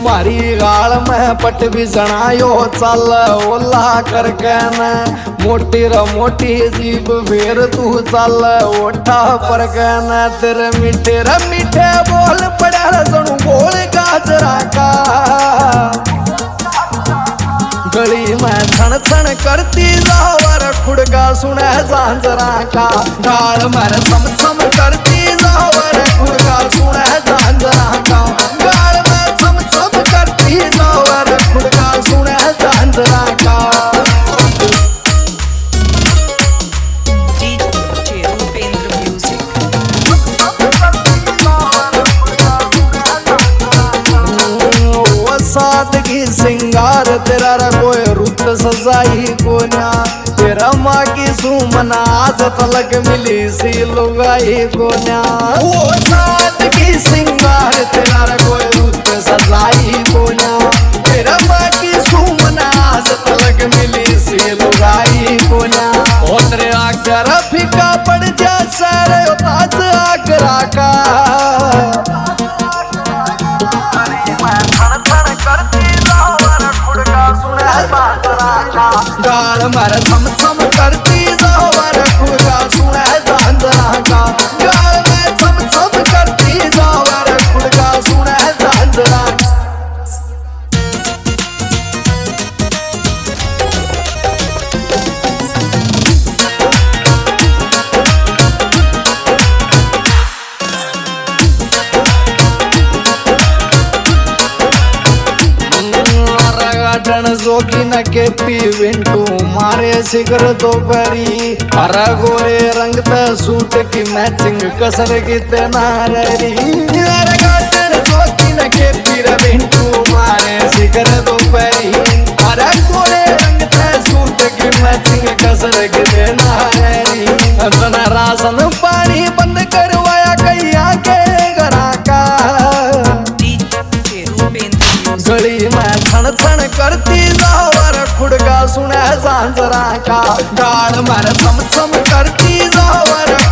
मारी गाल में पट भी जनायो चल ओला करके न मोटी र मोटी जीभ फेर तू चल ओठा पर न तेरे मीठे बोल पड़ा सणु बोल गाजरा का गली में छण छण करती जावर खुड़का सुने झांझरा का गाल में छम छम करती जावर खुड़का सुने झांझरा का गाल में छम छम करती जावर खुड़का सुने झांझरा का सादगी सिंगार तेरा रा कोई रुत सजाई कोन्या तेरा माँ की सुमना आज तलक मिली सी लुगाई कोन्या वो सादगी सिंगार तेरा रा कोई रुत सजाई कोन्या तेरा माँ की सुमना आज तलक मिली सी लुगाई कोन्या ओ तेरे आकर फीका पड़ जा सर ताज आगरा का गाल मार छम छम करती जावर खुड़का सुने झांझरा का गाल में छम छम करती जावर खुड़का सुने झांझरा जोगी न के पी विंटू मारे शिखर तो करी हर गोरे रंग पे सूट की मैचिंग कसर की तेनारी जोगी न के पी विंटू मारे शिखर तो करी हर गोरे रंग पे सूट की मैचिंग कसर की तेनारी अपना राशन पानी बंद करवाया कैया के घरा का गली में छण छण करती जावर खुड़का सुने झांझरा का गाल में छम छम करती जावर